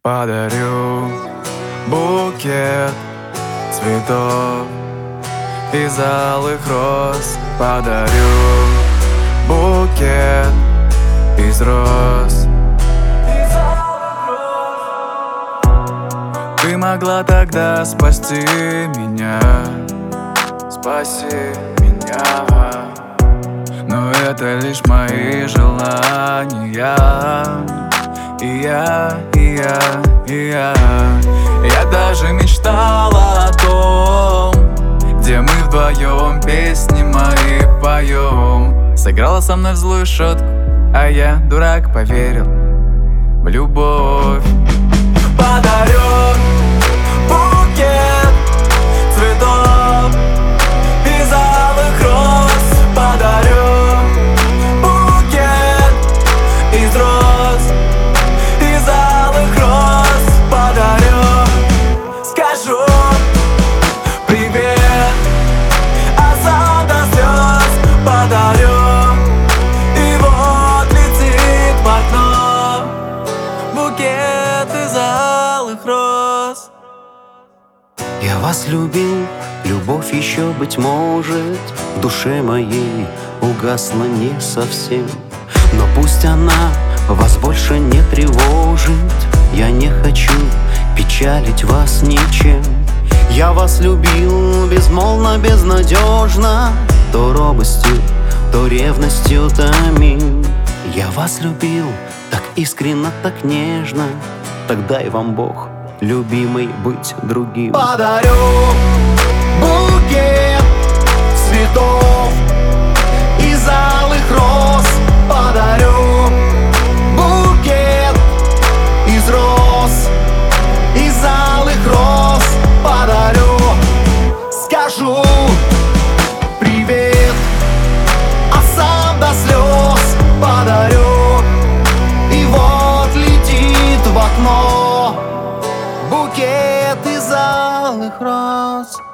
Подарю букет цветов из алых роз. Подарю букет из роз. Ты могла тогда спасти меня, спаси меня, но это лишь мои желания. Я даже мечтала о том, где мы вдвоем песни мои поем. Сыграла со мной в злую шутку, а я, дурак, поверил в любовь. Подарю букет цветов из алых роз. Подарю букет из роз, из алых роз. Подарю, скажу привет, а сам до слез подарю. И вот летит в окно букет из алых роз. Я вас любил, любовь еще, быть может, в душе моей угасла не совсем. Но пусть она вас больше не тревожит, я не хочу печалить вас ничем. Я вас любил безмолвно, безнадежно, то робостью, то ревностью томил. Я вас любил так искренно, так нежно, так дай вам Бог, любимый, быть другим. Подарю букет цветов из алых роз. Подарю букет из роз, из алых роз. Подарю, скажу привет, а сам до слез подарю. И вот летит в окно букет из алых роз.